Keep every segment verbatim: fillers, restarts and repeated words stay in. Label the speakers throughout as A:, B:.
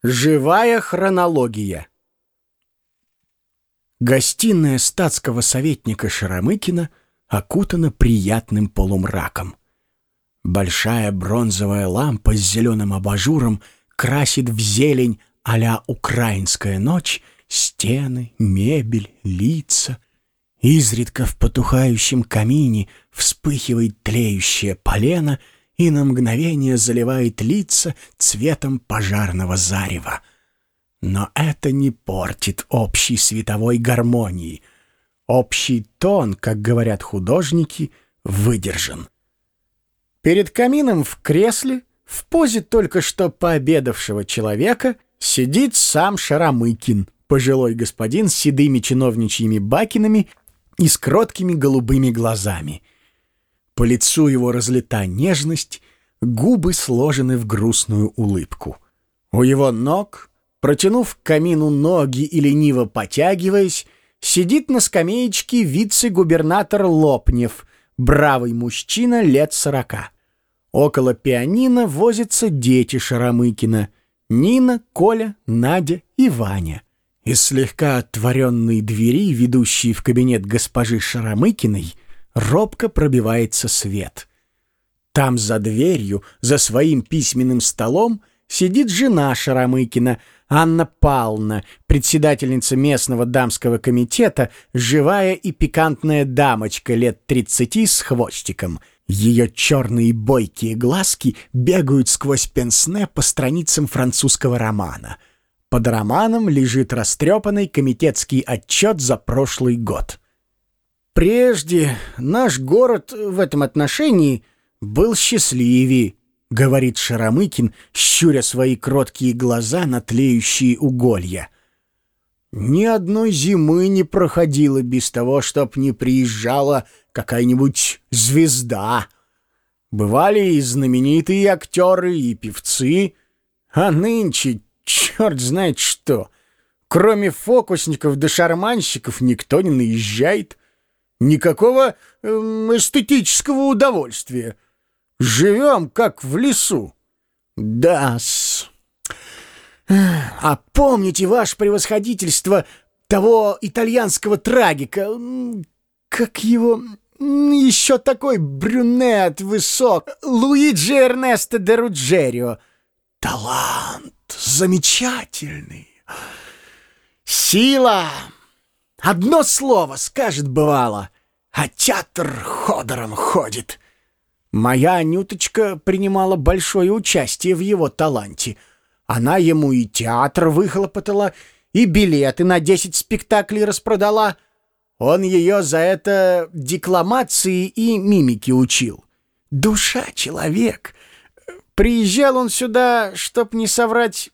A: Живая хронология. Гостиная статского советника Шарамыкина окутана приятным полумраком. Большая бронзовая лампа с зеленым абажуром красит в зелень а-ля украинская ночь стены, мебель, лица. Изредка в потухающем камине вспыхивает тлеющее полено и на мгновение заливает лица цветом пожарного зарева. Но это не портит общей световой гармонии. Общий тон, как говорят художники, выдержан. Перед камином в кресле, в позе только что пообедавшего человека, сидит сам Шарамыкин, пожилой господин с седыми чиновничьими бакинами и с кроткими голубыми глазами. По лицу его разлита нежность, губы сложены в грустную улыбку. У его ног, протянув к камину ноги и лениво потягиваясь, сидит на скамеечке вице-губернатор Лопнев, бравый мужчина лет сорока. Около пианино возятся дети Шарамыкина — Нина, Коля, Надя и Ваня. Из слегка отворенной двери, ведущей в кабинет госпожи Шарамыкиной, робко пробивается свет. Там за дверью, за своим письменным столом, сидит жена Шарамыкина, Анна Павловна, председательница местного дамского комитета, живая и пикантная дамочка лет тридцати с хвостиком. Ее черные бойкие глазки бегают сквозь пенсне по страницам французского романа. Под романом лежит растрепанный комитетский отчет за прошлый год. «Прежде наш город в этом отношении был счастливее», — говорит Шарамыкин, щуря свои кроткие глаза на тлеющие уголья. «Ни одной зимы не проходило без того, чтоб не приезжала какая-нибудь звезда. Бывали и знаменитые актеры, и певцы, а нынче черт знает что. Кроме фокусников да шарманщиков никто не наезжает. Никакого эм, эстетического удовольствия. Живем, как в лесу. Да-с. А помните, ваше превосходительство, того итальянского трагика, как его, еще такой брюнет высок, Луиджи Эрнесто де Руджерио. Талант замечательный. Сила. Одно слово скажет бывало, а театр ходором ходит. Моя Анюточка принимала большое участие в его таланте. Она ему и театр выхлопотала, и билеты на десять спектаклей распродала. Он ее за это декламации и мимики учил. Душа человек. Приезжал он сюда, чтоб не соврать,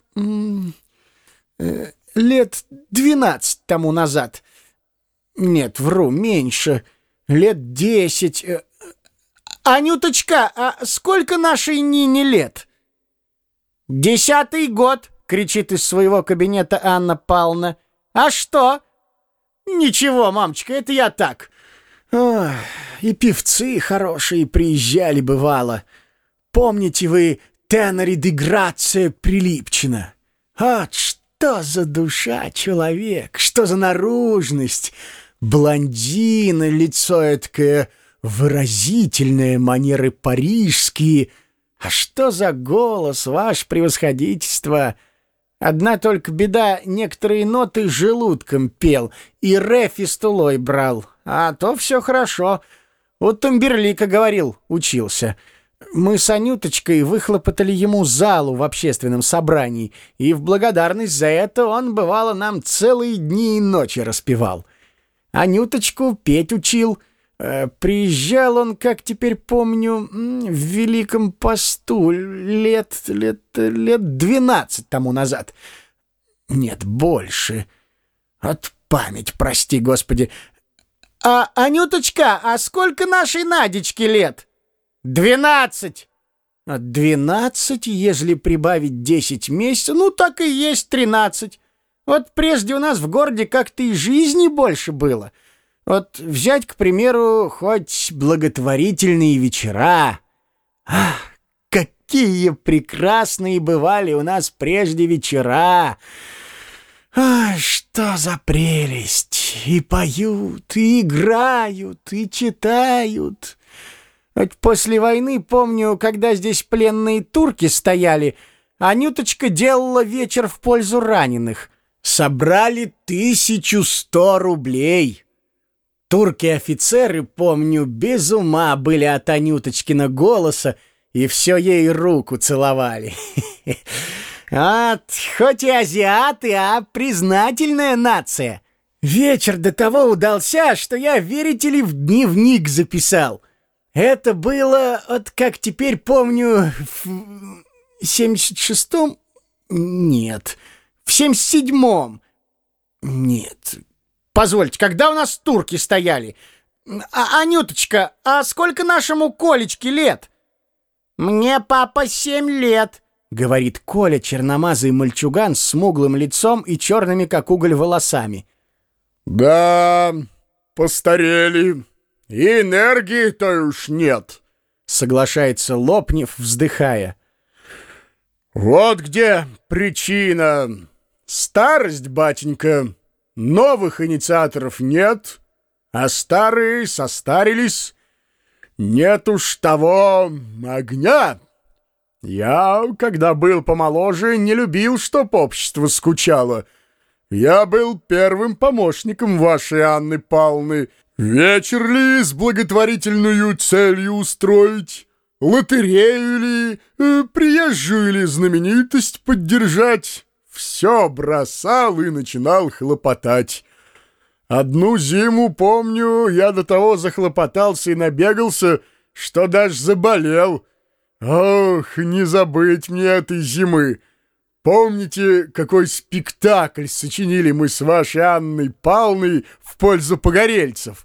A: лет двенадцать тому назад. Нет, вру, меньше. Лет десять. «Анюточка, а сколько нашей Нине лет?» «Десятый год!» — кричит из своего кабинета Анна Павловна. «А что?» «Ничего, мамочка, это я так». Ох, и певцы хорошие приезжали, бывало. Помните вы Тенари де Грация Прилипчина? Вот что за душа человек, что за наружность! Блондин, лицо эткое выразительное, манеры парижские. А что за голос, ваше превосходительство! Одна только беда, некоторые ноты желудком пел и ре фистулой брал, а то все хорошо. У Тамберлика, говорил, учился. Мы с Анюточкой выхлопотали ему залу в общественном собрании, и в благодарность за это он, бывало, нам целые дни и ночи распевал. Анюточку петь учил. Приезжал он, как теперь помню, в Великом посту лет, лет, лет двенадцать тому назад. Нет, больше. От память, прости, Господи. А, Анюточка, а сколько нашей Надечке лет? Двенадцать. От двенадцати, если прибавить десять месяцев, ну так и есть тринадцать. Вот прежде у нас в городе как-то и жизни больше было. Вот взять, к примеру, хоть благотворительные вечера. Ах, как какие прекрасные бывали у нас прежде вечера! А, что за прелесть! И поют, и играют, и читают. Хоть после войны, помню, когда здесь пленные турки стояли, Анюточка делала вечер в пользу раненых. Собрали тысячу сто рублей. Турки-офицеры, помню, без ума были от Анюточкина голоса и все ей руку целовали. Вот, хоть и азиаты, а признательная нация. Вечер до того удался, что я, верите ли, в дневник записал. Это было, вот как теперь помню, в семьдесят шестом? Нет, в семьдесят седьмом. Нет. Позвольте, когда у нас турки стояли? А, Анюточка, а сколько нашему Колечке лет? Мне, папа, семь лет. — говорит Коля, черномазый мальчуган с смуглым лицом и черными, как уголь, волосами.
B: «Да, постарели, и энергии-то уж нет», — соглашается Лопнев, вздыхая. «Вот где причина. Старость, батенька, новых инициаторов нет, а старые состарились. Нет уж того огня». Я, когда был помоложе, не любил, чтоб общество скучало. Я был первым помощником вашей Анны Павловны. Вечер ли с благотворительную целью устроить? Лотерею ли? Э, приезжую ли знаменитость поддержать? Все бросал и начинал хлопотать. Одну зиму, помню, я до того захлопотался и набегался, что даже заболел. Ох, не забыть мне этой зимы! Помните, какой спектакль сочинили мы с вашей Анной Павловной в пользу погорельцев?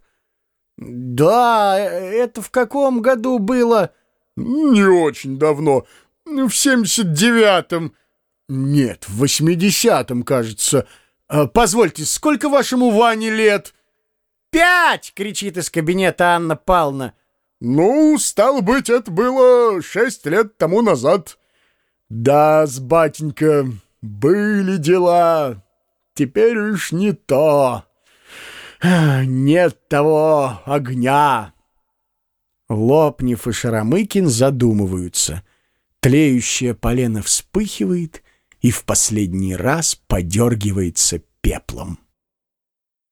A: Да, это в каком году было?
B: Не очень давно. В семьдесят девятом. Нет, в восьмидесятом, кажется. Позвольте, сколько вашему Ване лет?
A: Пять! Кричит из кабинета Анна Павловна.
B: Ну, стало быть, это было шесть лет тому назад. Да-с, батенька, были дела. Теперь уж не то. Нет того огня.
A: Лопнев и Шарамыкин задумываются. Тлеющее полено вспыхивает и в последний раз подергивается пеплом.